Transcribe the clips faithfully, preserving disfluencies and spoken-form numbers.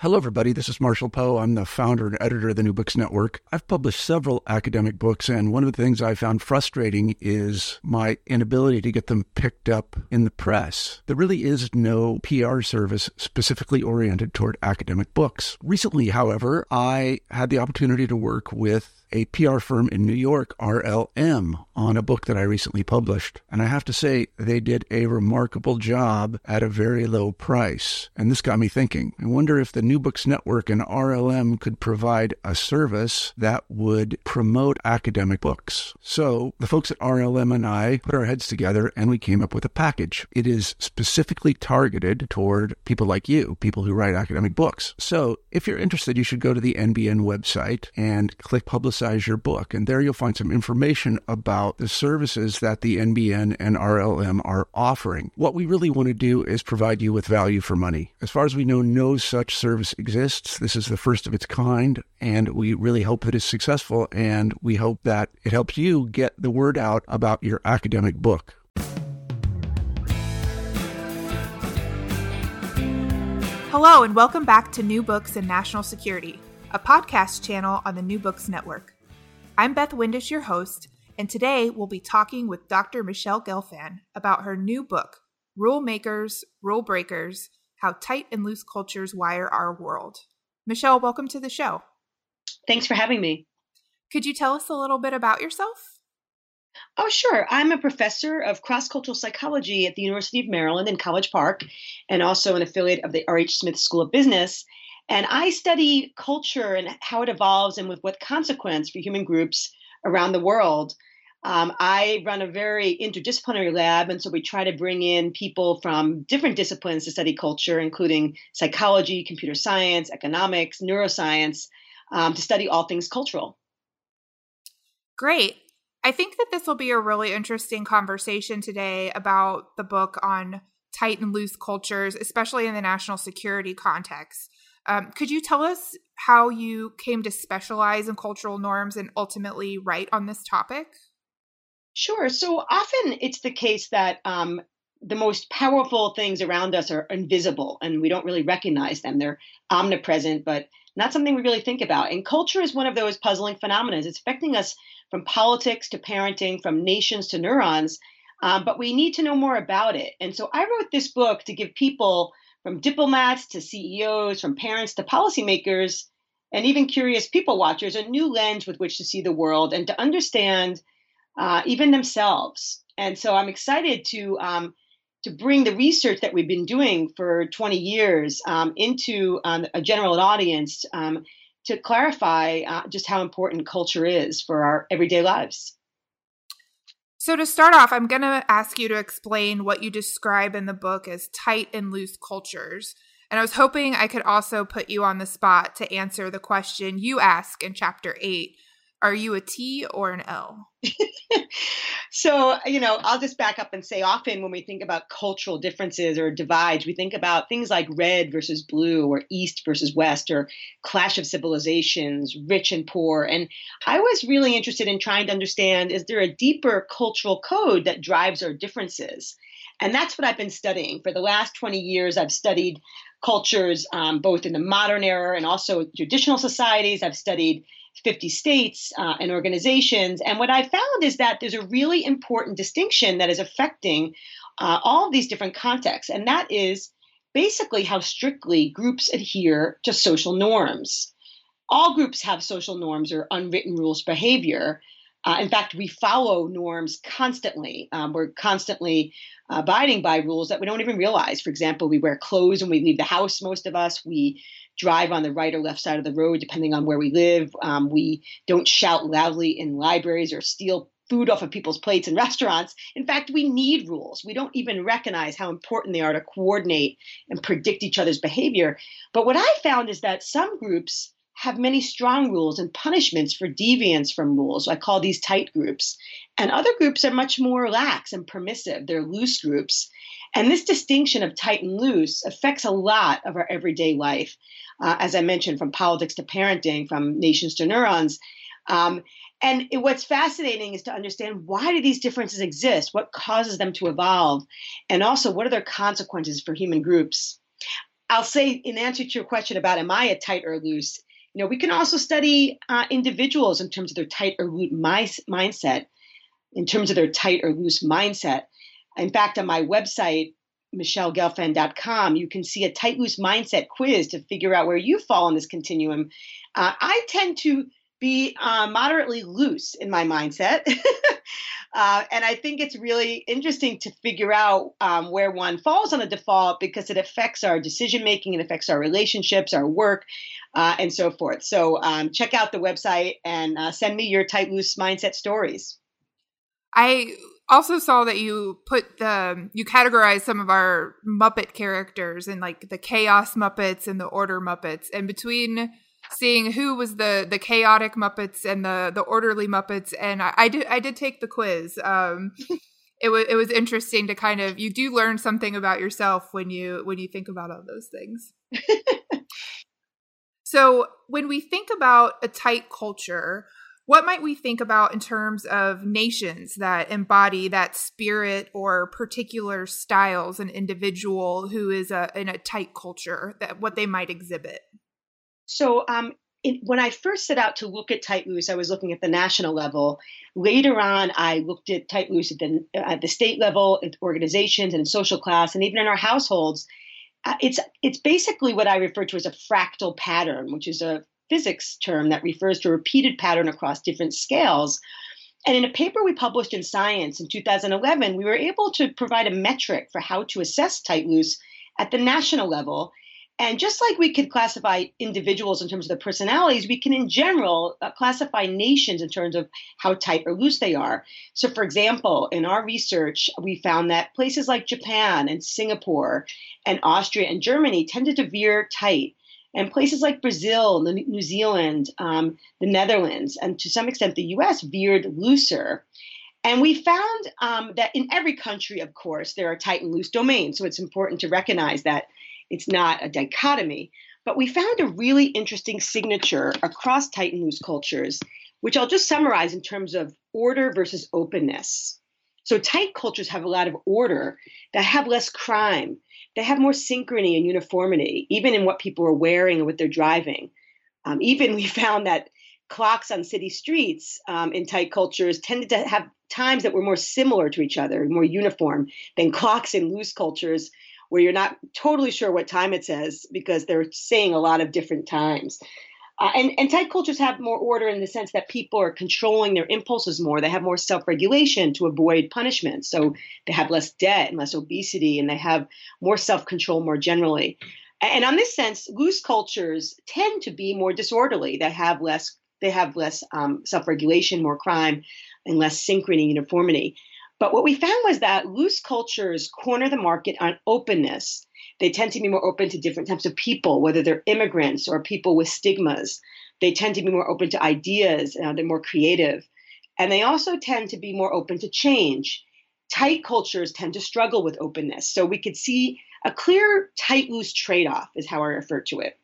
Hello, everybody. This is Marshall Poe. I'm the founder and editor of the New Books Network. I've published several academic books, and one of the things I found frustrating is my inability to get them picked up in the press. There really is no P R service specifically oriented toward academic books. Recently, however, I had the opportunity to work with a P R firm in New York, R L M, on a book that I recently published. And I have to say, they did a remarkable job at a very low price. And this got me thinking. I wonder if the New Books Network and R L M could provide a service that would promote academic books. So the folks at R L M and I put our heads together and we came up with a package. It is specifically targeted toward people like you, people who write academic books. So if you're interested, you should go to the N B N website and click Publicize your book. And there you'll find some information about the services that the N B N and R L M are offering. What we really want to do is provide you with value for money. As far as we know, no such service exists. This is the first of its kind, and we really hope that it's successful, and we hope that it helps you get the word out about your academic book. Hello, and welcome back to New Books and National Security, a podcast channel on the New Books Network. I'm Beth Windisch, your host, and today we'll be talking with Doctor Michelle Gelfand about her new book, Rule Makers, Rule Breakers, How Tight and Loose Cultures Wire Our World. Michelle, welcome to the show. Thanks for having me. Could you tell us a little bit about yourself? Oh, sure. I'm a professor of cross-cultural psychology at the University of Maryland in College Park, and also an affiliate of the R H Smith School of Business. And I study culture and how it evolves and with what consequence for human groups around the world. Um, I run a very interdisciplinary lab, and so we try to bring in people from different disciplines to study culture, including psychology, computer science, economics, neuroscience, um, to study all things cultural. Great. I think that this will be a really interesting conversation today about the book on tight and loose cultures, especially in the national security context. Um, could you tell us how you came to specialize in cultural norms and ultimately write on this topic? Sure. So often it's the case that um, the most powerful things around us are invisible and we don't really recognize them. They're omnipresent, but not something we really think about. And culture is one of those puzzling phenomena. It's affecting us from politics to parenting, from nations to neurons, um, but we need to know more about it. And so I wrote this book to give people, from diplomats to C E Os, from parents to policymakers, and even curious people watchers, a new lens with which to see the world and to understand uh, even themselves. And so I'm excited to um, to bring the research that we've been doing for twenty years um, into um, a general audience um, to clarify uh, just how important culture is for our everyday lives. So to start off, I'm going to ask you to explain what you describe in the book as tight and loose cultures. And I was hoping I could also put you on the spot to answer the question you ask in chapter eight. Are you a T or an L? So, you know, I'll just back up and say often when we think about cultural differences or divides, we think about things like red versus blue or east versus west or clash of civilizations, rich and poor. And I was really interested in trying to understand, is there a deeper cultural code that drives our differences? And that's what I've been studying. For the last twenty years, I've studied cultures um, both in the modern era and also traditional societies. I've studied fifty states uh, and organizations. And what I found is that there's a really important distinction that is affecting uh, all of these different contexts. And that is basically how strictly groups adhere to social norms. All groups have social norms or unwritten rules of behavior. Uh, in fact, we follow norms constantly. Um, we're constantly uh, abiding by rules that we don't even realize. For example, we wear clothes when we leave the house, most of us. We drive on the right or left side of the road, depending on where we live. Um, we don't shout loudly in libraries or steal food off of people's plates in restaurants. In fact, we need rules. We don't even recognize how important they are to coordinate and predict each other's behavior. But what I found is that some groups have many strong rules and punishments for deviance from rules. I call these tight groups. And other groups are much more lax and permissive. They're loose groups. And this distinction of tight and loose affects a lot of our everyday life. Uh, as I mentioned, from politics to parenting, from nations to neurons. Um, and it, what's fascinating is to understand, why do these differences exist? What causes them to evolve? And also, what are their consequences for human groups? I'll say in answer to your question about am I a tight or loose, you know, we can also study uh, individuals in terms of their tight or loose mi- mindset, in terms of their tight or loose mindset. In fact, on my website, michelle gelfand dot com, you can see a tight loose mindset quiz to figure out where you fall on this continuum. Uh, I tend to be uh, moderately loose in my mindset. uh, and I think it's really interesting to figure out um, where one falls on the default because it affects our decision making, it affects our relationships, our work, uh, and so forth. So um, check out the website and uh, send me your tight loose mindset stories. I also saw that you put the, you categorized some of our Muppet characters in like the chaos Muppets and the order Muppets. And between seeing who was the the chaotic Muppets and the the orderly Muppets, and I, I did I did take the quiz. Um, it was it was interesting to kind of, you do learn something about yourself when you when you think about all those things. So when we think about a tight culture, what might we think about in terms of nations that embody that spirit or particular styles, an individual who is a, in a tight culture, that what they might exhibit? So um, it, when I first set out to look at tight loose, I was looking at the national level. Later on, I looked at tight loose at the, at the state level, at organizations and in social class, and even in our households. Uh, it's it's basically what I refer to as a fractal pattern, which is a physics term that refers to a repeated pattern across different scales. And in a paper we published in Science in two thousand eleven, we were able to provide a metric for how to assess tight loose at the national level. And just like we could classify individuals in terms of their personalities, we can in general uh, classify nations in terms of how tight or loose they are. So for example, in our research, we found that places like Japan and Singapore and Austria and Germany tended to veer tight. And places like Brazil, New Zealand, um, the Netherlands, and to some extent the U S veered looser. And we found um, that in every country, of course, there are tight and loose domains. So it's important to recognize that it's not a dichotomy. But we found a really interesting signature across tight and loose cultures, which I'll just summarize in terms of order versus openness. So tight cultures have a lot of order, that have less crime. They have more synchrony and uniformity, even in what people are wearing and what they're driving. Um, even we found that clocks on city streets um, in tight cultures tended to have times that were more similar to each other, more uniform, than clocks in loose cultures where you're not totally sure what time it says because they're saying a lot of different times. Uh, and, and tight cultures have more order in the sense that people are controlling their impulses more. They have more self-regulation to avoid punishment. So they have less debt and less obesity, and they have more self-control more generally. And on this sense, loose cultures tend to be more disorderly. They have less, they have less um, self-regulation, more crime, and less synchrony and uniformity. But what we found was that loose cultures corner the market on openness. They tend to be more open to different types of people, whether they're immigrants or people with stigmas. They tend to be more open to ideas. Uh, they're more creative. And they also tend to be more open to change. Tight cultures tend to struggle with openness. So we could see a clear tight-loose trade-off is how I refer to it.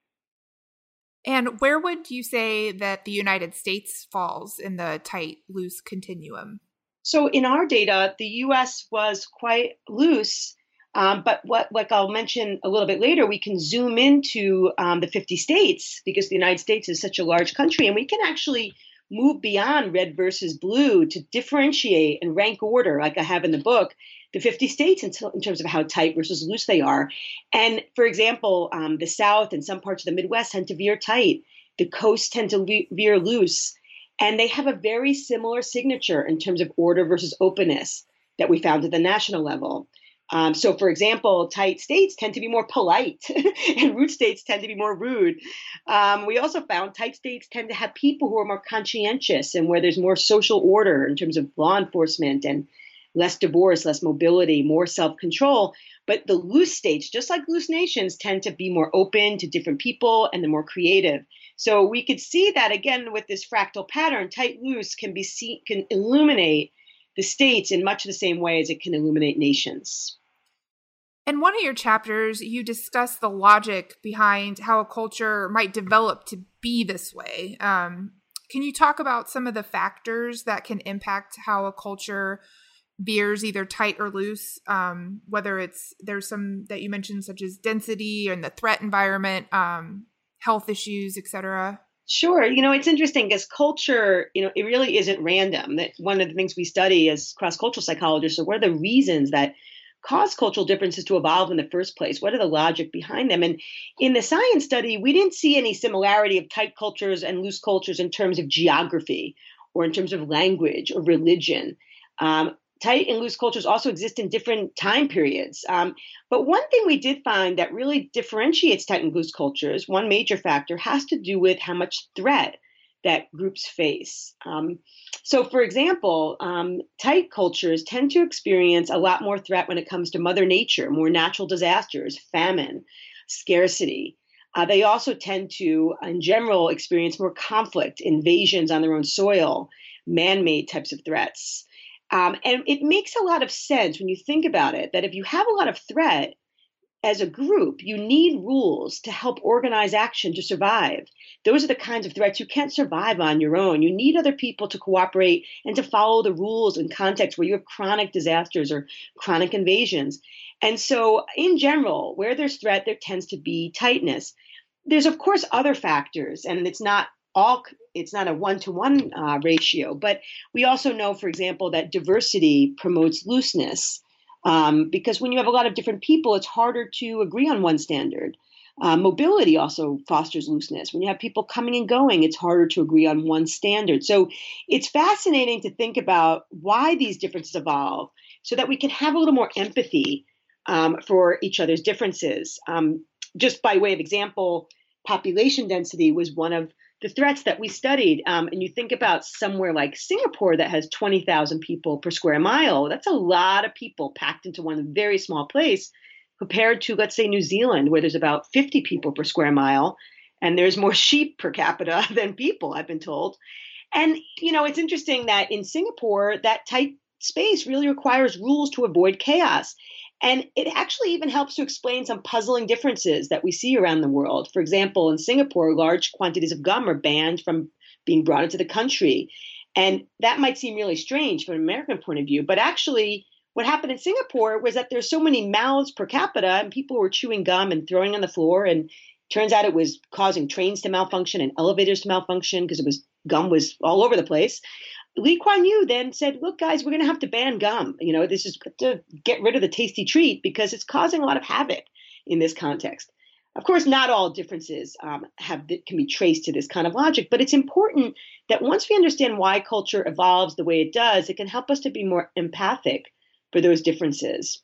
And where would you say that the United States falls in the tight-loose continuum? So in our data, the U S was quite loose. Um, but what, like I'll mention a little bit later, we can zoom into um, the fifty states because the United States is such a large country, and we can actually move beyond red versus blue to differentiate and rank order, like I have in the book, the fifty states in, t- in terms of how tight versus loose they are. And for example, um, the South and some parts of the Midwest tend to veer tight. The coasts tend to ve- veer loose. And they have a very similar signature in terms of order versus openness that we found at the national level. Um, so, for example, tight states tend to be more polite and root states tend to be more rude. Um, we also found tight states tend to have people who are more conscientious and where there's more social order in terms of law enforcement and less divorce, less mobility, more self-control. But the loose states, just like loose nations, tend to be more open to different people and they're more creative. So we could see that again with this fractal pattern, tight loose can be seen, can illuminate the states in much the same way as it can illuminate nations. In one of your chapters, you discuss the logic behind how a culture might develop to be this way. Um, can you talk about some of the factors that can impact how a culture veers either tight or loose, um, whether it's there's some that you mentioned such as density and the threat environment, um, health issues, et cetera? Sure. You know, it's interesting because culture, you know, it really isn't random. That one of the things we study as cross-cultural psychologists are what are the reasons that cause cultural differences to evolve in the first place? What are the logic behind them? And in the science study, we didn't see any similarity of tight cultures and loose cultures in terms of geography or in terms of language or religion. Um, tight and loose cultures also exist in different time periods. Um, but one thing we did find that really differentiates tight and loose cultures, one major factor, has to do with how much threat that groups face. Um, so, for example, um, tight cultures tend to experience a lot more threat when it comes to Mother Nature, more natural disasters, famine, scarcity. Uh, they also tend to, in general, experience more conflict, invasions on their own soil, man-made types of threats. Um, and it makes a lot of sense when you think about it, that if you have a lot of threat as a group, you need rules to help organize action to survive. Those are the kinds of threats you can't survive on your own. You need other people to cooperate and to follow the rules in contexts where you have chronic disasters or chronic invasions. And so in general, where there's threat, there tends to be tightness. There's, of course, other factors, and it's not all, it's not a one-to-one uh, ratio, but we also know, for example, that diversity promotes looseness. Um, because when you have a lot of different people, it's harder to agree on one standard. Uh, mobility also fosters looseness. When you have people coming and going, it's harder to agree on one standard. So it's fascinating to think about why these differences evolve so that we can have a little more empathy um, for each other's differences. Um, just by way of example, population density was one of the threats that we studied. Um, and you think about somewhere like Singapore that has twenty thousand people per square mile. That's a lot of people packed into one very small place compared to, let's say, New Zealand, where there's about fifty people per square mile. And there's more sheep per capita than people, I've been told. And, you know, it's interesting that in Singapore, that tight space really requires rules to avoid chaos. And it actually even helps to explain some puzzling differences that we see around the world. For example, in Singapore, large quantities of gum are banned from being brought into the country. And that might seem really strange from an American point of view. But actually, what happened in Singapore was that there's so many mouths per capita and people were chewing gum and throwing on the floor. And turns out it was causing trains to malfunction and elevators to malfunction because it was gum was all over the place. Lee Kuan Yew then said, look, guys, we're going to have to ban gum. You know, this is to get rid of the tasty treat because it's causing a lot of havoc in this context. Of course, not all differences um, have can be traced to this kind of logic, but it's important that once we understand why culture evolves the way it does, it can help us to be more empathic for those differences.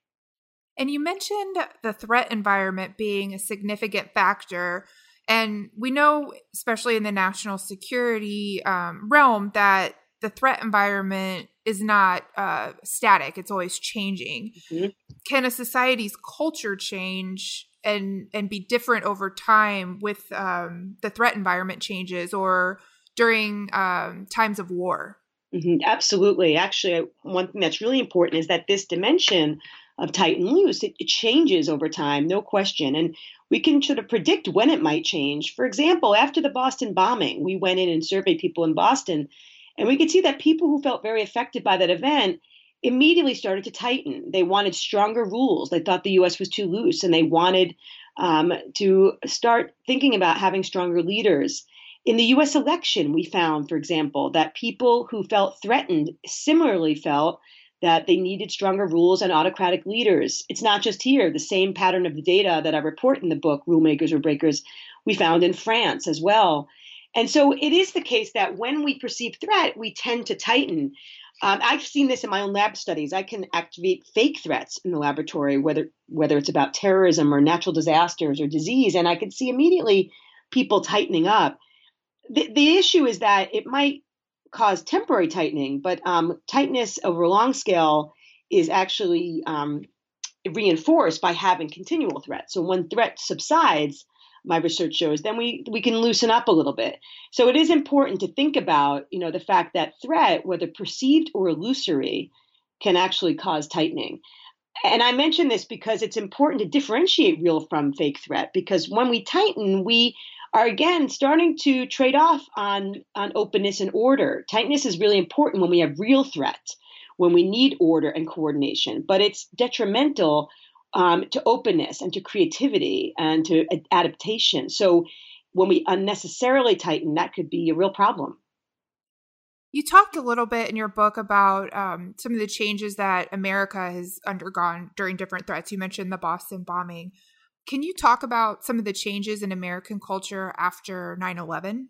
And you mentioned the threat environment being a significant factor. And we know, especially in the national security um, realm, that the threat environment is not uh, static. It's always changing. Mm-hmm. Can a society's culture change and, and be different over time with um, the threat environment changes or during um, times of war? Mm-hmm. Absolutely. Actually, one thing that's really important is that this dimension of tight and loose, it, it changes over time, no question. And we can sort of predict when it might change. For example, after the Boston bombing, we went in and surveyed people in Boston, and we could see that people who felt very affected by that event immediately started to tighten. They wanted stronger rules. They thought the U S was too loose, and they wanted um, to start thinking about having stronger leaders. In the U S election, we found, for example, that people who felt threatened similarly felt that they needed stronger rules and autocratic leaders. It's not just here. The same pattern of the data that I report in the book, Rulemakers or Breakers, we found in France as well. And so it is the case that when we perceive threat, we tend to tighten. Um, I've seen this in my own lab studies. I can activate fake threats in the laboratory, whether whether it's about terrorism or natural disasters or disease, and I can see immediately people tightening up. The, the issue is that it might cause temporary tightening, but um, tightness over a long scale is actually um, reinforced by having continual threats. So when threat subsides, my research shows, then we we can loosen up a little bit. So it is important to think about, you know, the fact that threat, whether perceived or illusory, can actually cause tightening. And I mention this because it's important to differentiate real from fake threat, because when we tighten, we are again starting to trade off on, on openness and order. Tightness is really important when we have real threats. when we need order and coordination, but it's detrimental um, to openness and to creativity and to ad- adaptation. So when we unnecessarily tighten, that could be a real problem. You talked a little bit in your book about um, some of the changes that America has undergone during different threats. You mentioned the Boston bombing. Can you talk about some of the changes in American culture after nine eleven?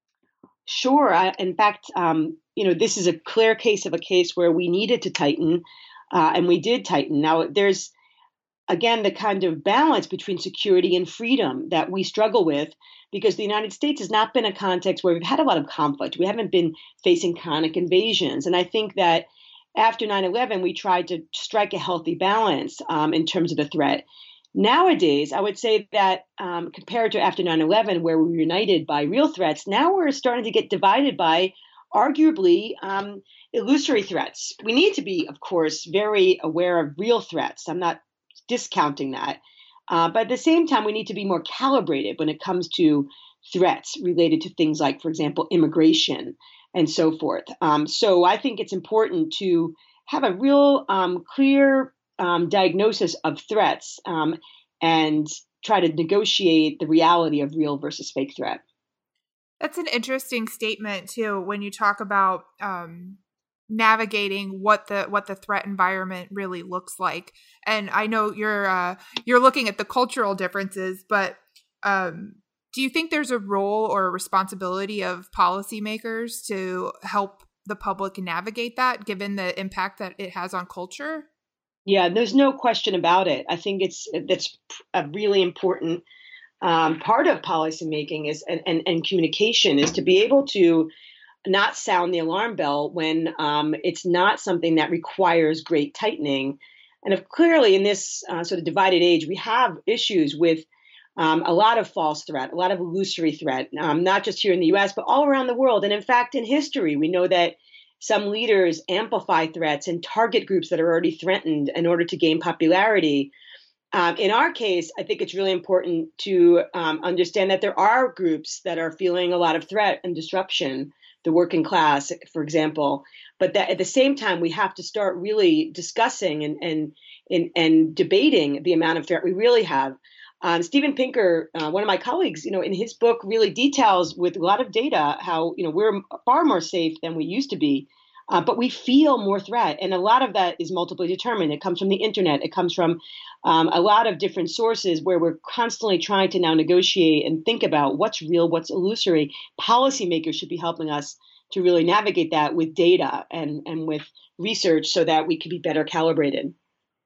Sure. I, in fact, um, you know, this is a clear case of a case where we needed to tighten, uh, and we did tighten. Now, there's again the kind of balance between security and freedom that we struggle with, because the United States has not been a context where we've had a lot of conflict. We haven't been facing chronic invasions, and I think that after nine eleven, we tried to strike a healthy balance um, in terms of the threat. Nowadays, I would say that um, compared to after nine eleven, where we were united by real threats, now we're starting to get divided by arguably um, illusory threats. We need to be, of course, very aware of real threats. I'm not discounting that. Uh, but at the same time, we need to be more calibrated when it comes to threats related to things like, for example, immigration and so forth. Um, so I think it's important to have a real um, clear Um, diagnosis of threats um, and try to negotiate the reality of real versus fake threat. That's an interesting statement too, when you talk about um, navigating what the what the threat environment really looks like. And I know you're uh, you're looking at the cultural differences, but um, do you think there's a role or a responsibility of policymakers to help the public navigate that, given the impact that it has on culture? Yeah, there's no question about it. I think it's that's a really important um, part of policymaking is and, and, and communication is to be able to not sound the alarm bell when um, it's not something that requires great tightening. And if clearly in this uh, sort of divided age, we have issues with um, a lot of false threat, a lot of illusory threat, um, not just here in the U S, but all around the world. And in fact, in history, we know that some leaders amplify threats and target groups that are already threatened in order to gain popularity. Um, in our case, I think it's really important to um, understand that there are groups that are feeling a lot of threat and disruption, the working class, for example, but that at the same time, we have to start really discussing and and and, and debating the amount of threat we really have. Um, Steven Pinker, uh, one of my colleagues, you know, in his book really details with a lot of data how, you know, we're far more safe than we used to be, uh, but we feel more threat. And a lot of that is multiply determined. It comes from the internet. It comes from um, a lot of different sources where we're constantly trying to now negotiate and think about what's real, what's illusory. Policymakers should be helping us to really navigate that with data and, and with research so that we can be better calibrated.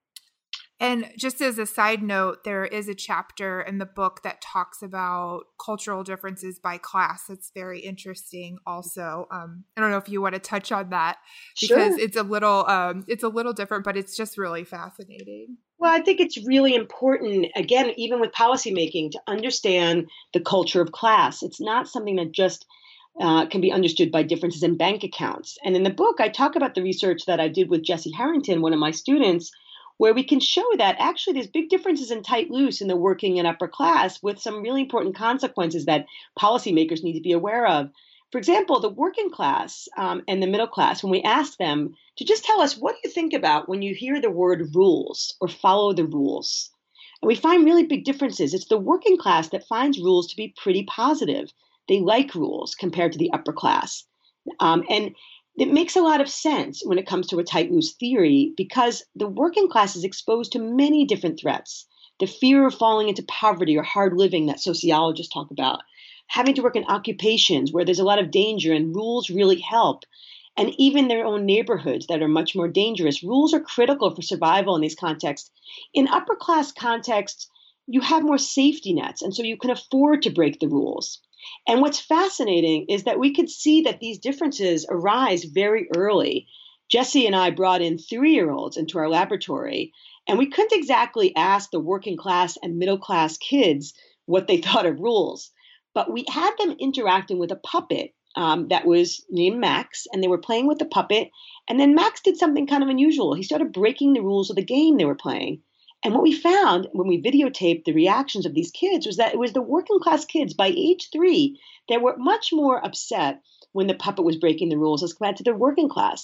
And just as a side note, there is a chapter in the book that talks about cultural differences by class. It's very interesting also. Um, I don't know if you want to touch on that because Sure. it's a little um, it's a little different, but it's just really fascinating. Well, I think it's really important, again, even with policymaking, to understand the culture of class. It's not something that just uh, can be understood by differences in bank accounts. And in the book, I talk about the research that I did with Jesse Harrington, one of my students, where we can show that actually there's big differences in tight loose in the working and upper class with some really important consequences that policymakers need to be aware of. For example, the working class um, and the middle class, when we ask them to just tell us, what do you think about when you hear the word rules or follow the rules? And we find really big differences. It's the working class that finds rules to be pretty positive. They like rules compared to the upper class. Um, and It makes a lot of sense when it comes to a tight loose theory because the working class is exposed to many different threats. The fear of falling into poverty or hard living that sociologists talk about, having to work in occupations where there's a lot of danger and rules really help, and even their own neighborhoods that are much more dangerous. Rules are critical for survival in these contexts. In upper class contexts, you have more safety nets, and so you can afford to break the rules. And what's fascinating is that we could see that these differences arise very early. Jesse and I brought in three-year-olds into our laboratory, and we couldn't exactly ask the working class and middle class kids what they thought of rules. But we had them interacting with a puppet um, that was named Max, and they were playing with the puppet. And then Max did something kind of unusual. He started breaking the rules of the game they were playing. And what we found when we videotaped the reactions of these kids was that it was the working class kids by age three that were much more upset when the puppet was breaking the rules as compared to the working class.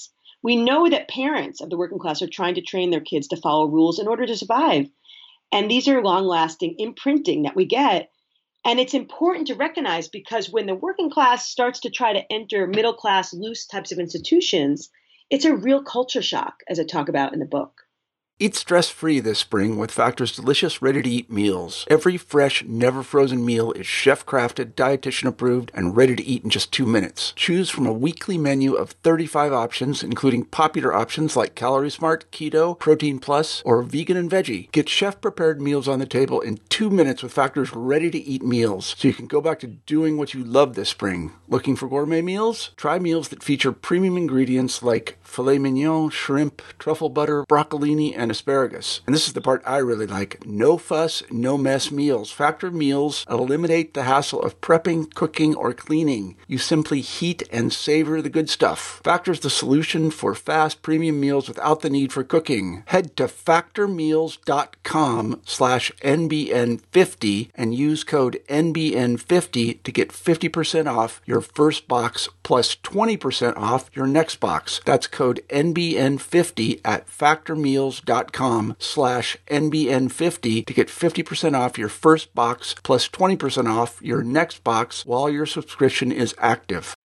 We know that parents of the working class are trying to train their kids to follow rules in order to survive. And these are long-lasting imprinting that we get. And it's important to recognize because when the working class starts to try to enter middle-class, loose types of institutions, it's a real culture shock, as I talk about in the book. Eat stress-free this spring with Factor's delicious, ready-to-eat meals. Every fresh, never-frozen meal is chef-crafted, dietitian-approved, and ready to eat in just two minutes. Choose from a weekly menu of thirty-five options, including popular options like Calorie Smart, Keto, Protein Plus, or Vegan and Veggie. Get chef-prepared meals on the table in two minutes with Factor's ready-to-eat meals, so you can go back to doing what you love this spring. Looking for gourmet meals? Try meals that feature premium ingredients like filet mignon, shrimp, truffle butter, broccolini, and asparagus. And this is the part I really like. No fuss, no mess meals. Factor meals eliminate the hassle of prepping, cooking, or cleaning. You simply heat and savor the good stuff. Factor's the solution for fast premium meals without the need for cooking. Head to factormeals.com slash NBN50 and use code N B N fifty to get fifty percent off your first box plus twenty percent off your next box. That's code N B N fifty at factormeals.com slash N B N fifty to get fifty percent off your first box plus twenty percent off your next box while your subscription is active.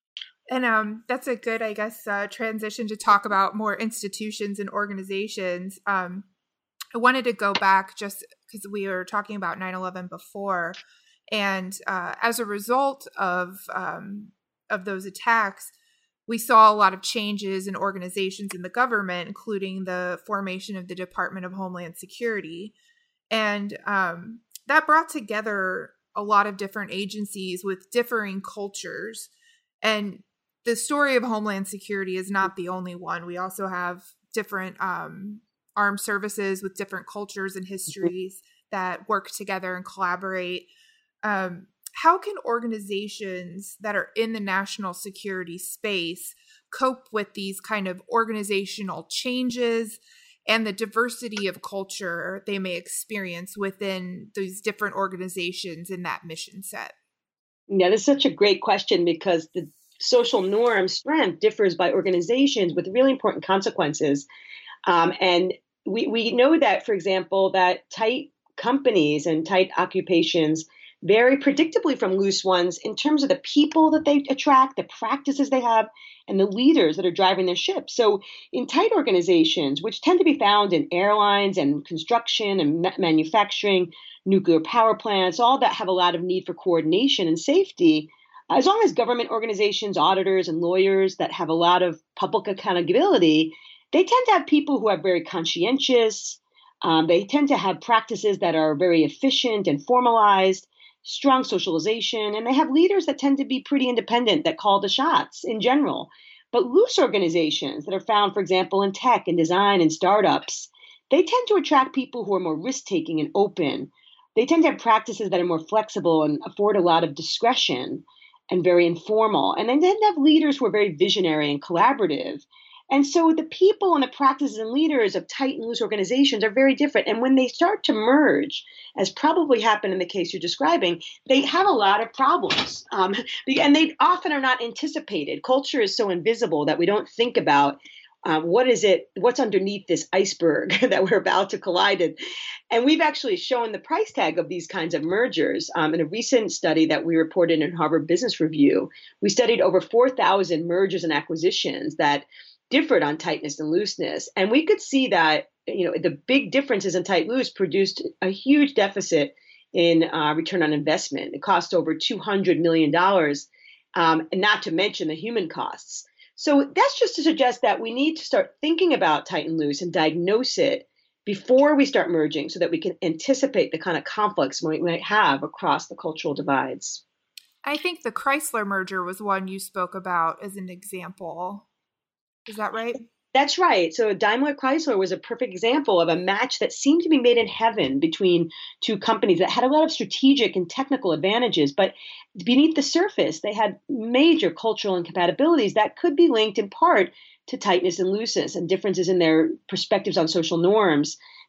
And um, that's a good, I guess, uh, transition to talk about more institutions and organizations. Um, I wanted to go back just because we were talking about nine eleven before. And uh, as a result of um, of those attacks, we saw a lot of changes in organizations in the government, including the formation of the Department of Homeland Security. And um, that brought together a lot of different agencies with differing cultures. And the story of Homeland Security is not the only one. We also have different um, armed services with different cultures and histories that work together and collaborate. Um, How can organizations that are in the national security space cope with these kind of organizational changes and the diversity of culture they may experience within these different organizations in that mission set? Yeah, that's such a great question because the social norm strength differs by organizations with really important consequences. Um, and we, we know that, for example, that tight companies and tight occupations vary predictably from loose ones in terms of the people that they attract, the practices they have, and the leaders that are driving their ship. So in tight organizations, which tend to be found in airlines and construction and ma- manufacturing, nuclear power plants, all that have a lot of need for coordination and safety, as long as government organizations, auditors, and lawyers that have a lot of public accountability, they tend to have people who are very conscientious. Um, they tend to have practices that are very efficient and formalized, strong socialization, and they have leaders that tend to be pretty independent that call the shots in general. But loose organizations that are found, for example, in tech and design and startups, they tend to attract people who are more risk-taking and open. They tend to have practices that are more flexible and afford a lot of discretion and very informal. And they tend to have leaders who are very visionary and collaborative. And so the people and the practices and leaders of tight and loose organizations are very different. And when they start to merge, as probably happened in the case you're describing, they have a lot of problems. Um, and they often are not anticipated. Culture is so invisible that we don't think about um, what is it, what's underneath this iceberg that we're about to collide in. And we've actually shown the price tag of these kinds of mergers. Um, in a recent study that we reported in Harvard Business Review, we studied over four thousand mergers and acquisitions that differed on tightness and looseness. And we could see that, you know, the big differences in tight loose produced a huge deficit in uh, return on investment. It cost over two hundred million dollars, um, and not to mention the human costs. So that's just to suggest that we need to start thinking about tight and loose and diagnose it before we start merging so that we can anticipate the kind of conflicts we might have across the cultural divides. I think the Chrysler merger was one you spoke about as an example. Is that right? That's right. So Daimler Chrysler was a perfect example of a match that seemed to be made in heaven between two companies that had a lot of strategic and technical advantages. But beneath the surface, they had major cultural incompatibilities that could be linked in part to tightness and looseness and differences in their perspectives on social norms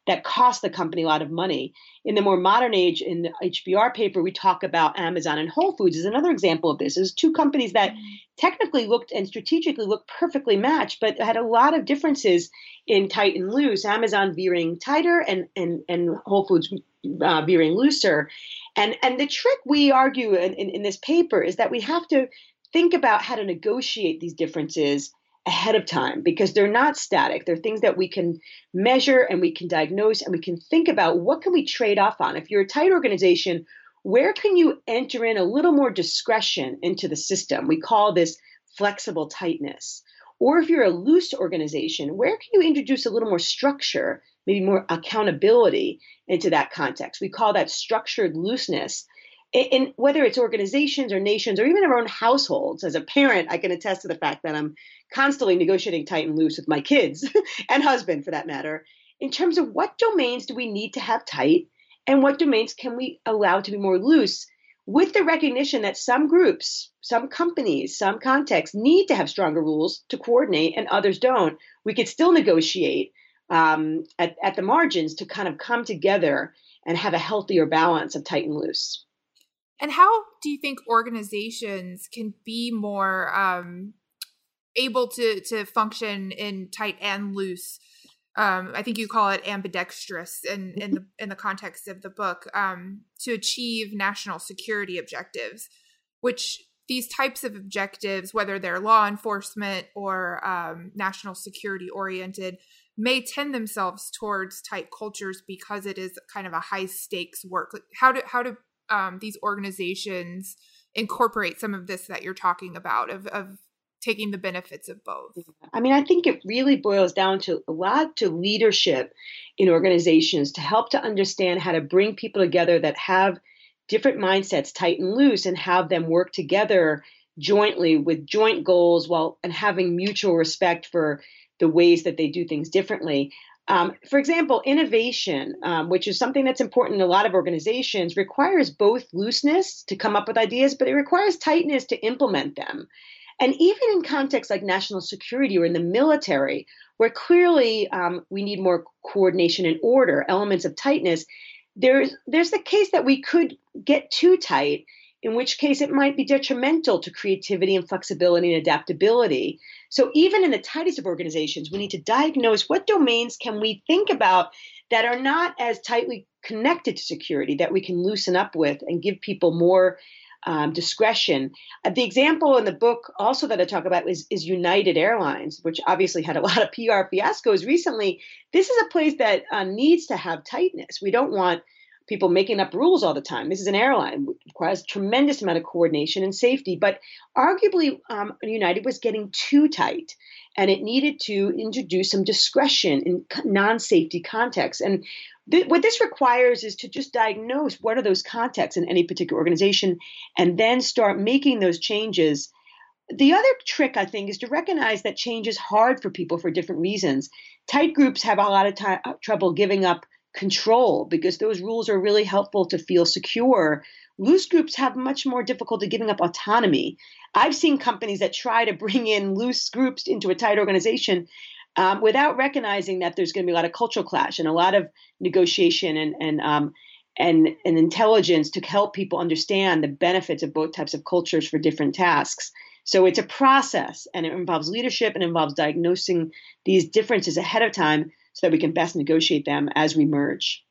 that cost the company a lot of money. In the more modern age, in the H B R paper, we talk about Amazon and Whole Foods as another example of this. There's two companies that technically looked and strategically looked perfectly matched, but had a lot of differences in tight and loose. Amazon veering tighter and and and Whole Foods uh, veering looser. And and the trick we argue in, in, in this paper is that we have to think about how to negotiate these differences ahead of time, because they're not static. They're things that we can measure and we can diagnose, and we can think about what can we trade off on. If you're a tight organization, where can you enter in a little more discretion into the system? We call this flexible tightness. Or if you're a loose organization, where can you introduce a little more structure, maybe more accountability into that context? We call that structured looseness. In whether it's organizations or nations or even our own households. As a parent, I can attest to the fact that I'm constantly negotiating tight and loose with my kids and husband, for that matter, in terms of what domains do we need to have tight and what domains can we allow to be more loose, with the recognition that some groups, some companies, some contexts need to have stronger rules to coordinate and others don't. We could still negotiate um, at, at the margins to kind of come together and have a healthier balance of tight and loose. And how do you think organizations can be more um, able to to function in tight and loose? Um, I think you call it ambidextrous in, in the in the context of the book, um, to achieve national security objectives, which these types of objectives, whether they're law enforcement or um, national security oriented, may tend themselves towards tight cultures because it is kind of a high stakes work. Like how do how do um, these organizations incorporate some of this that you're talking about of, of taking the benefits of both? I mean, I think it really boils down to a lot to leadership in organizations to help to understand how to bring people together that have different mindsets, tight and loose, and have them work together jointly with joint goals while and having mutual respect for the ways that they do things differently. Um, for example, innovation, um, which is something that's important in a lot of organizations, requires both looseness to come up with ideas, but it requires tightness to implement them. And even in contexts like national security or in the military, where clearly um, we need more coordination and order, elements of tightness, there's there's the case that we could get too tight, in which case it might be detrimental to creativity and flexibility and adaptability. So even in the tightest of organizations, we need to diagnose what domains can we think about that are not as tightly connected to security that we can loosen up with and give people more um, discretion. Uh, the example in the book also that I talk about is, is United Airlines, which obviously had a lot of P R fiascos recently. This is a place that uh, needs to have tightness. We don't want people making up rules all the time. This is an airline, which requires a tremendous amount of coordination and safety. But arguably, um, United was getting too tight, and it needed to introduce some discretion in non-safety contexts. And th- what this requires is to just diagnose what are those contexts in any particular organization, and then start making those changes. The other trick, I think, is to recognize that change is hard for people for different reasons. Tight groups have a lot of t- trouble giving up control because those rules are really helpful to feel secure. Loose groups have much more difficulty giving up autonomy. I've seen companies that try to bring in loose groups into a tight organization um, without recognizing that there's going to be a lot of cultural clash and a lot of negotiation and and um, and, and intelligence to help people understand the benefits of both types of cultures for different tasks. So it's a process, and it involves leadership and involves diagnosing these differences ahead of time so that we can best negotiate them as we merge.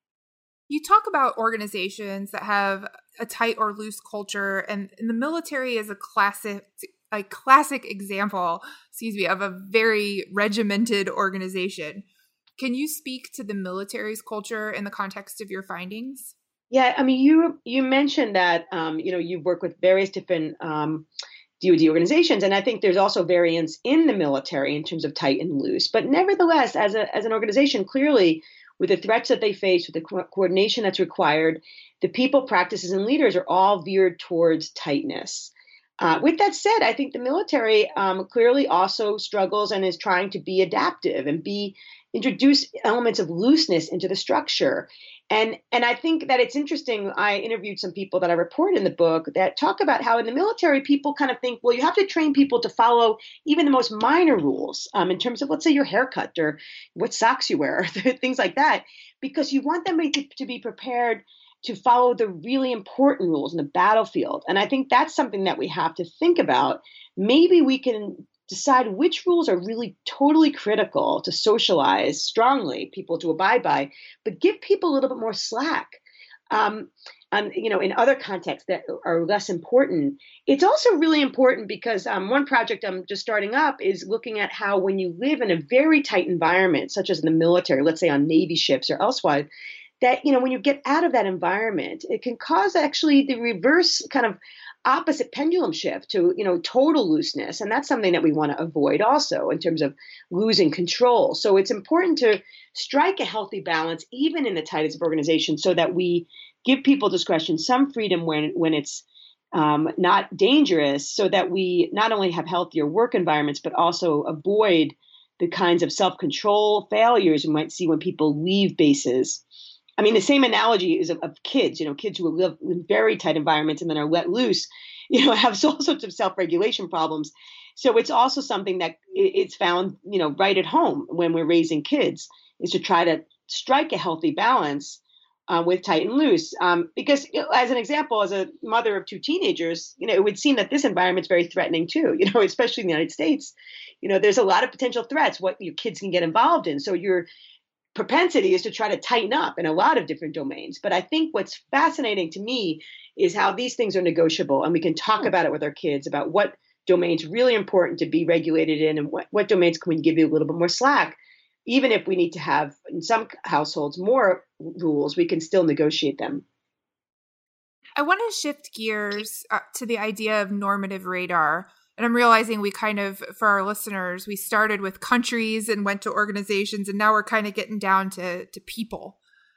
You talk about organizations that have a tight or loose culture, and, and the military is a classic, a classic example, excuse me, of a very regimented organization. Can you speak to the military's culture in the context of your findings? Yeah, I mean, you you mentioned that um, you know you work with various different um, D O D organizations, and I think there's also variance in the military in terms of tight and loose. But nevertheless, as a as an organization, clearly, with the threats that they face, with the co- coordination that's required, the people, practices, and leaders are all veered towards tightness. Uh, with that said, I think the military um, clearly also struggles and is trying to be adaptive and be introduce elements of looseness into the structure. And and I think that it's interesting. I interviewed some people that I report in the book that talk about how in the military, people kind of think, well, you have to train people to follow even the most minor rules um, in terms of, let's say, your haircut or what socks you wear, things like that, because you want them to, to be prepared to follow the really important rules in the battlefield. And I think that's something that we have to think about. Maybe we can decide which rules are really totally critical to socialize strongly, people to abide by, but give people a little bit more slack. Um, and, you know, in other contexts that are less important. It's also really important because um, one project I'm just starting up is looking at how when you live in a very tight environment, such as in the military, let's say on Navy ships or elsewhere, that, you know, when you get out of that environment, it can cause actually the reverse kind of opposite pendulum shift to, you know, total looseness. And that's something that we want to avoid also in terms of losing control. So it's important to strike a healthy balance, even in the tightest of organizations, so that we give people discretion, some freedom when, when it's um, not dangerous, so that we not only have healthier work environments, but also avoid the kinds of self-control failures we might see when people leave bases. I mean, the same analogy is of, of kids, you know, kids who live in very tight environments and then are let loose, you know, have all sorts of self-regulation problems. So it's also something that it's found, you know, right at home when we're raising kids, is to try to strike a healthy balance uh, with tight and loose. Um, because, you know, as an example, as a mother of two teenagers, you know, it would seem that this environment's very threatening too, you know, especially in the United States. You know, there's a lot of potential threats, what your kids can get involved in. So you're propensity is to try to tighten up in a lot of different domains. But I think what's fascinating to me is how these things are negotiable, and we can talk about it with our kids about what domains really important to be regulated in and what, what domains can we give you a little bit more slack. Even if we need to have, in some households, more rules, we can still negotiate them. I want to shift gears uh, to the idea of normative radar. And I'm realizing we kind of, for our listeners, we started with countries and went to organizations, and now we're kind of getting down to, to people.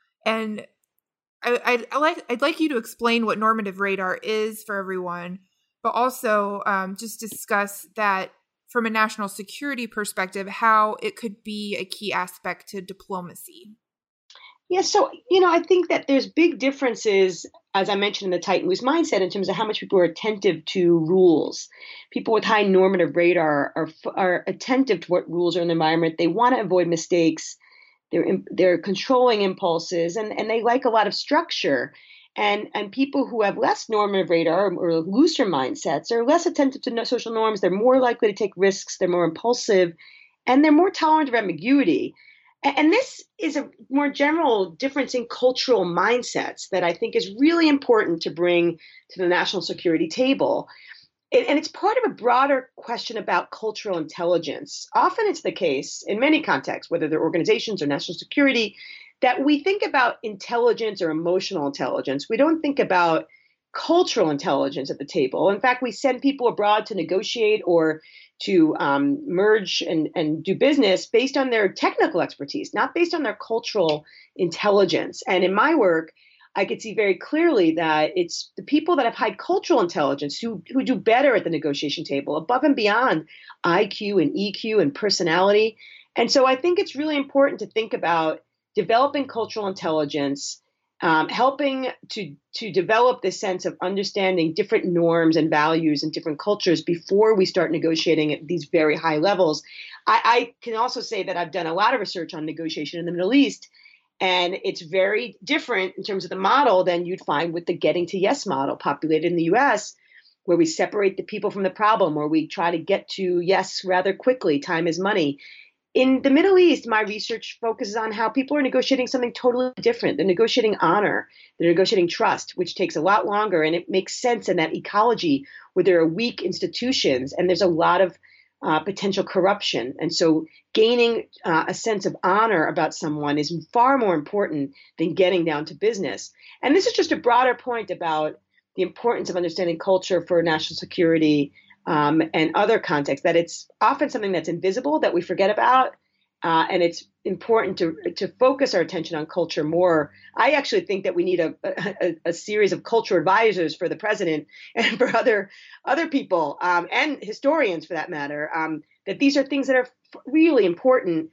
And I, I'd, I like, I'd like you to explain what normative radar is for everyone, but also um, just discuss that from a national security perspective, how it could be a key aspect to diplomacy. Yeah, so, you know, I think that there's big differences, as I mentioned, in the tight and loose mindset in terms of how much people are attentive to rules. People with high normative radar are are attentive to what rules are in the environment. They want to avoid mistakes. They're they're controlling impulses, and, and they like a lot of structure. And and people who have less normative radar or, or looser mindsets are less attentive to social norms. They're more likely to take risks. They're more impulsive, and they're more tolerant of ambiguity. And this is a more general difference in cultural mindsets that I think is really important to bring to the national security table. And it's part of a broader question about cultural intelligence. Often it's the case in many contexts, whether they're organizations or national security, that we think about intelligence or emotional intelligence. We don't think about cultural intelligence at the table. In fact, we send people abroad to negotiate or to um, merge and, and do business based on their technical expertise, not based on their cultural intelligence. And in my work, I could see very clearly that it's the people that have high cultural intelligence who, who do better at the negotiation table, above and beyond I Q and E Q and personality. And so I think it's really important to think about developing cultural intelligence, Um, helping to to develop this sense of understanding different norms and values in different cultures before we start negotiating at these very high levels. I, I can also say that I've done a lot of research on negotiation in the Middle East, and it's very different in terms of the model than you'd find with the getting to yes model populated in the U S, where we separate the people from the problem, or we try to get to yes rather quickly. Time is money. In the Middle East, my research focuses on how people are negotiating something totally different. They're negotiating honor. They're negotiating trust, which takes a lot longer. And it makes sense in that ecology where there are weak institutions and there's a lot of uh, potential corruption. And so gaining uh, a sense of honor about someone is far more important than getting down to business. And this is just a broader point about the importance of understanding culture for national security Um, and other contexts, that it's often something that's invisible that we forget about. Uh, and it's important to to focus our attention on culture more. I actually think that we need a, a, a series of culture advisors for the president and for other other people um, and historians for that matter, um, that these are things that are really important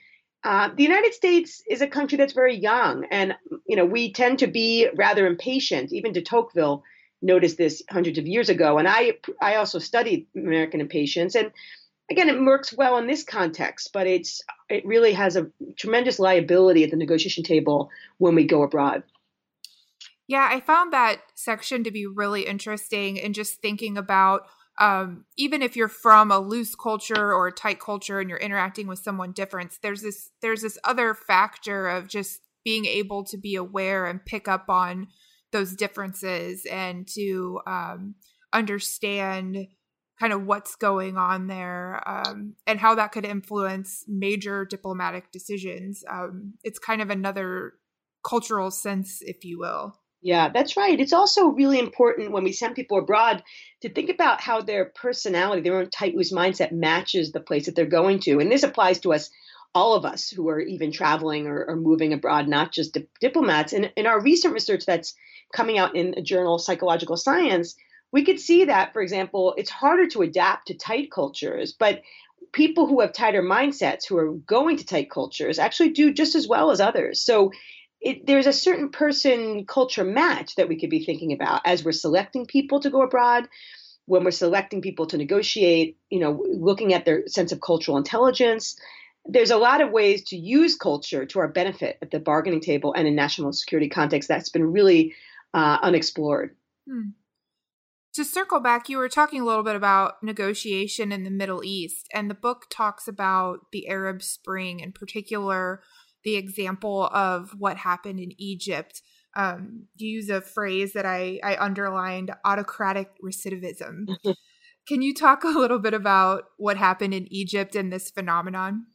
Uh, the United States is a country that's very young, and you know we tend to be rather impatient. Even de Tocqueville noticed this hundreds of years ago, and I I also studied American impatience. And again, it works well in this context, but it's it really has a tremendous liability at the negotiation table when we go abroad. Yeah, I found that section to be really interesting, and just thinking about um, even if you're from a loose culture or a tight culture and you're interacting with someone different, there's this there's this other factor of just being able to be aware and pick up on those differences and to um, understand kind of what's going on there um, and how that could influence major diplomatic decisions. Um, it's kind of another cultural sense, if you will. Yeah, that's right. It's also really important when we send people abroad to think about how their personality, their own tight, loose mindset matches the place that they're going to. And this applies to us, all of us who are even traveling or, or moving abroad, not just di- diplomats. And in our recent research that's coming out in the journal Psychological Science, we could see that, for example, it's harder to adapt to tight cultures, but people who have tighter mindsets, who are going to tight cultures, actually do just as well as others. So It, there's a certain person culture match that we could be thinking about as we're selecting people to go abroad, when we're selecting people to negotiate, you know, looking at their sense of cultural intelligence. There's a lot of ways to use culture to our benefit at the bargaining table and in national security context that's been really uh, unexplored. Hmm. To circle back, you were talking a little bit about negotiation in the Middle East, and the book talks about the Arab Spring, in particular, the example of what happened in Egypt. Um, you use a phrase that I, I underlined, autocratic recidivism. Can you talk a little bit about what happened in Egypt and this phenomenon?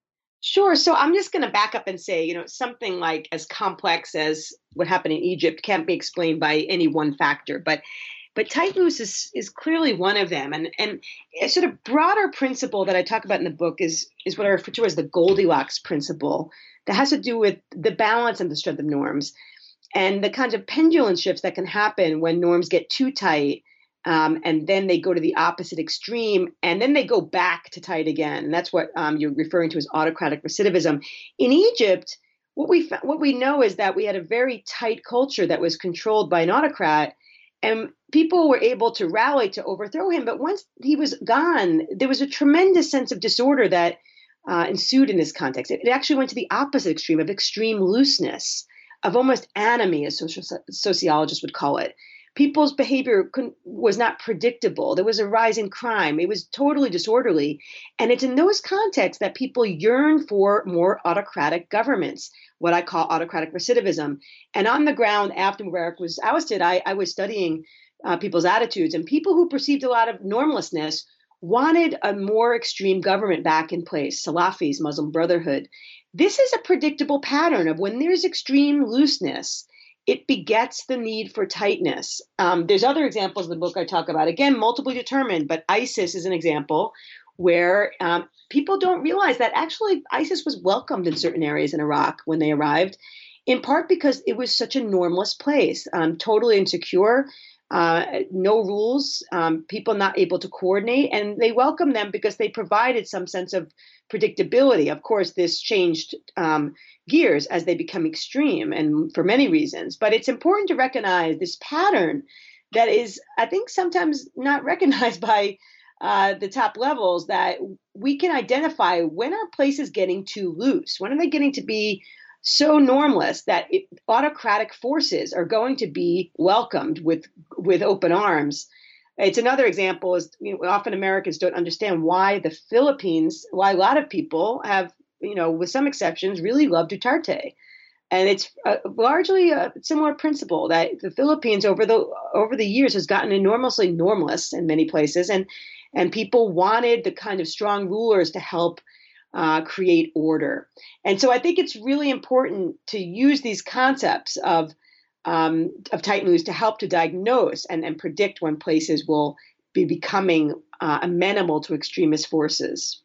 Sure. So I'm just going to back up and say, you know, something like as complex as what happened in Egypt can't be explained by any one factor, but but tight loose is is clearly one of them. And and a sort of broader principle that I talk about in the book is is what I refer to as the Goldilocks principle, that has to do with the balance and the strength of norms, and the kinds of pendulum shifts that can happen when norms get too tight. Um, and then they go to the opposite extreme, and then they go back to tight again. And that's what um, you're referring to as autocratic recidivism. In Egypt, what we what we know is that we had a very tight culture that was controlled by an autocrat, and people were able to rally to overthrow him. But once he was gone, there was a tremendous sense of disorder that uh, ensued in this context. It, it actually went to the opposite extreme of extreme looseness, of almost anomie, as social, sociologists would call it. People's behavior couldn't, was not predictable. There was a rise in crime. It was totally disorderly. And it's in those contexts that people yearn for more autocratic governments, what I call autocratic recidivism. And on the ground, after Mubarak was ousted, I, I was studying uh, people's attitudes. And people who perceived a lot of normlessness wanted a more extreme government back in place, Salafis, Muslim Brotherhood. This is a predictable pattern of when there's extreme looseness, it begets the need for tightness. Um, there's other examples in the book I talk about, again, multiply determined, but ISIS is an example where um, people don't realize that actually ISIS was welcomed in certain areas in Iraq when they arrived, in part because it was such a normless place, um, totally insecure, uh, no rules, um, people not able to coordinate, and they welcomed them because they provided some sense of predictability. Of course, this changed um, gears as they become extreme, and for many reasons. But it's important to recognize this pattern that is, I think, sometimes not recognized by uh, the top levels, that we can identify when our place is getting too loose. When are they getting to be so normless that it, autocratic forces are going to be welcomed with with open arms? It's another example is, you know, often Americans don't understand why the Philippines, why a lot of people have, you know, with some exceptions, really love Duterte. And it's uh, largely a similar principle that the Philippines over the over the years has gotten enormously normless in many places. And, and people wanted the kind of strong rulers to help uh, create order. And so I think it's really important to use these concepts of Um, of tight loose to help to diagnose and, and predict when places will be becoming uh, amenable to extremist forces.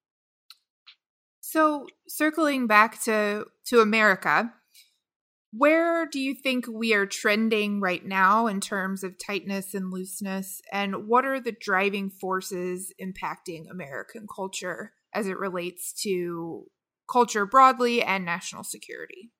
So circling back to, to America, where do you think we are trending right now in terms of tightness and looseness? And what are the driving forces impacting American culture as it relates to culture broadly and national security?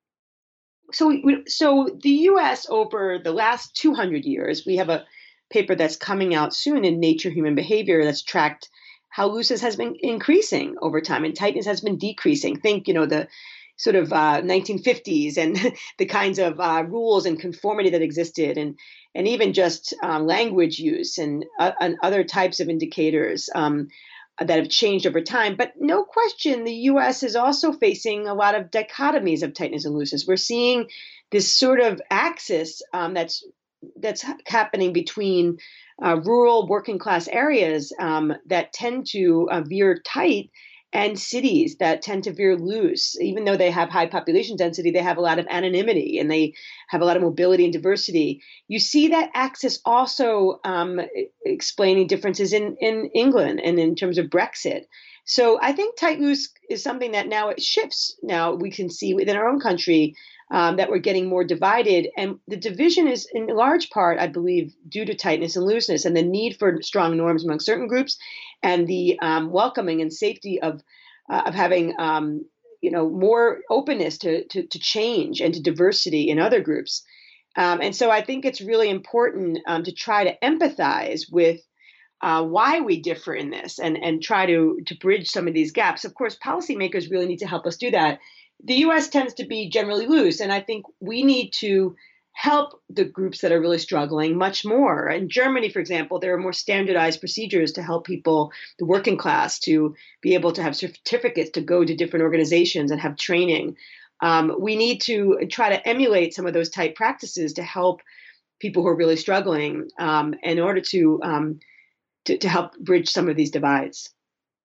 So, so the U S over the last two hundred years, we have a paper that's coming out soon in Nature Human Behavior that's tracked how looseness has been increasing over time and tightness has been decreasing. Think, you know, the sort of uh, nineteen fifties and the kinds of uh, rules and conformity that existed, and and even just um, language use and, uh, and other types of indicators um, that have changed over time. But no question, the U S is also facing a lot of dichotomies of tightness and looseness. We're seeing this sort of axis um, that's that's happening between uh, rural working class areas um, that tend to uh, veer tight and cities that tend to veer loose. Even though they have high population density, they have a lot of anonymity and they have a lot of mobility and diversity. You see that axis also um, explaining differences in, in England and in terms of Brexit. So I think tight loose is something that now it shifts. Now we can see within our own country um, that we're getting more divided. And the division is in large part, I believe, due to tightness and looseness and the need for strong norms among certain groups and the um, welcoming and safety of uh, of having um, you know more openness to, to to change and to diversity in other groups. Um, and so I think it's really important um, to try to empathize with Uh, why we differ in this and, and try to, to bridge some of these gaps. Of course, policymakers really need to help us do that. The U S tends to be generally loose, and I think we need to help the groups that are really struggling much more. In Germany, for example, there are more standardized procedures to help people, the working class, to be able to have certificates to go to different organizations and have training. Um, we need to try to emulate some of those type practices to help people who are really struggling um, in order to um, To, to help bridge some of these divides.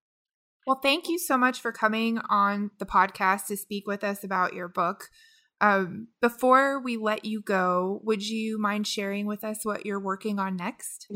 Well, thank you so much for coming on the podcast to speak with us about your book. Um, before we let you go, would you mind sharing with us what you're working on next?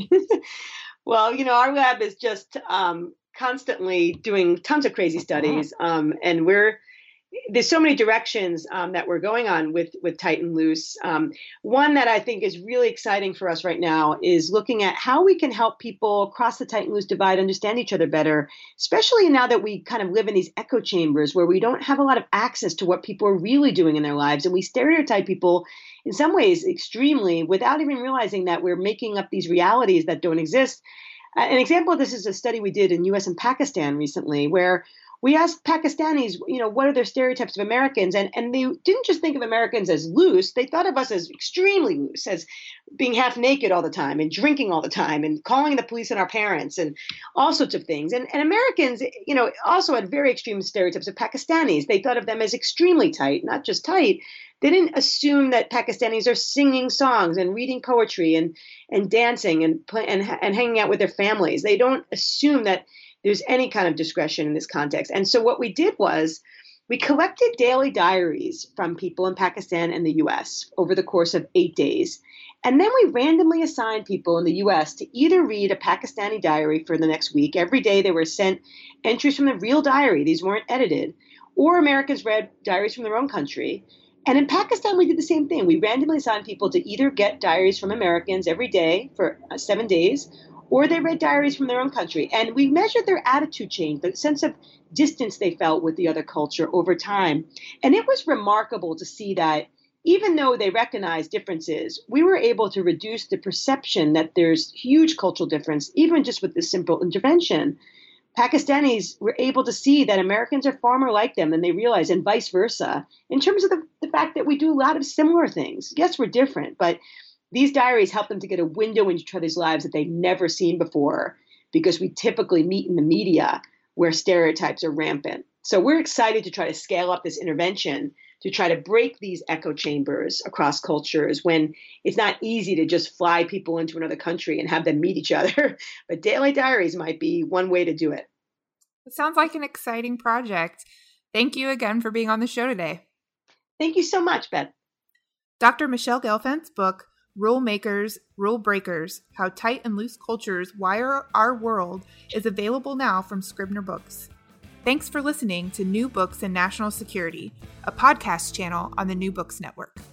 Well, you know, our lab is just um, constantly doing tons of crazy studies, um, and we're there's so many directions um, that we're going on with, with tight and loose. Um, one that I think is really exciting for us right now is looking at how we can help people across the tight and loose divide understand each other better, especially now that we kind of live in these echo chambers where we don't have a lot of access to what people are really doing in their lives. And we stereotype people in some ways extremely without even realizing that we're making up these realities that don't exist. Uh, an example of this is a study we did in U S and Pakistan recently, where we asked Pakistanis, you know, what are their stereotypes of Americans? And, and they didn't just think of Americans as loose. They thought of us as extremely loose, as being half naked all the time and drinking all the time and calling the police on our parents and all sorts of things. And, and Americans, you know, also had very extreme stereotypes of Pakistanis. They thought of them as extremely tight, not just tight. They didn't assume that Pakistanis are singing songs and reading poetry and, and dancing and, play, and, and hanging out with their families. They don't assume that there's any kind of discretion in this context. And so what we did was we collected daily diaries from people in Pakistan and the U S over the course of eight days. And then we randomly assigned people in the U S to either read a Pakistani diary for the next week. Every day they were sent entries from the real diary. These weren't edited. Or Americans read diaries from their own country. And in Pakistan, we did the same thing. We randomly assigned people to either get diaries from Americans every day for uh, seven days, or they read diaries from their own country. And we measured their attitude change, the sense of distance they felt with the other culture over time. And it was remarkable to see that even though they recognized differences, we were able to reduce the perception that there's huge cultural difference, even just with this simple intervention. Pakistanis were able to see that Americans are far more like them than they realize, and vice versa, in terms of the, the fact that we do a lot of similar things. Yes, we're different, but these diaries help them to get a window into each other's lives that they've never seen before, because we typically meet in the media where stereotypes are rampant. So we're excited to try to scale up this intervention to try to break these echo chambers across cultures when it's not easy to just fly people into another country and have them meet each other. But daily diaries might be one way to do it. It sounds like an exciting project. Thank you again for being on the show today. Thank you so much, Beth. Doctor Michelle Gelfand's book, Rule Makers, Rule Breakers, How Tight and Loose Cultures Wire Our World, is available now from Scribner Books. Thanks for listening to New Books in National Security, a podcast channel on the New Books Network.